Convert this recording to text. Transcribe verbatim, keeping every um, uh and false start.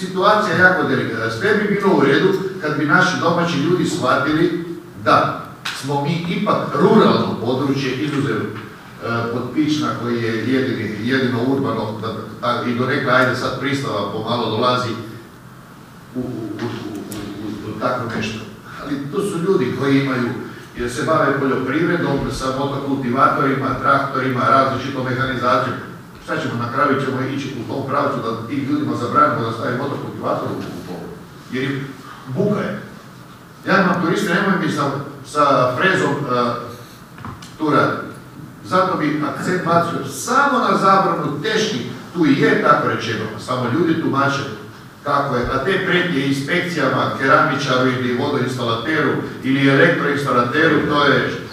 situacija jako delikatna. Sve bi bilo u redu kad bi naši domaći ljudi shvatili da smo mi ipak ruralno područje, izuzev pod Pična koji je jedini, jedino urbano da, i do neka, ajde sad pristava pomalo dolazi u, u, u, u, u tako nešto. Ali to su ljudi koji imaju, jer se bave poljoprivredom sa motokultivatorima, traktorima, različitom mehanizacijom. Šta ćemo, na kraju ćemo ići u tom pravcu da tim ljudima zabranimo da stavi motokultivator u polu. Jer im buka je. Ja imam turiste, nemoj mi sa, sa frezom uh, tu radi. Zato bi akcent bacio samo na zabranu teških, tu i je tako rečeno, samo ljudi tumače kako je, a te pretnje inspekcijama, keramičaru ili vodoinstalateru ili elektroinstalateru, to je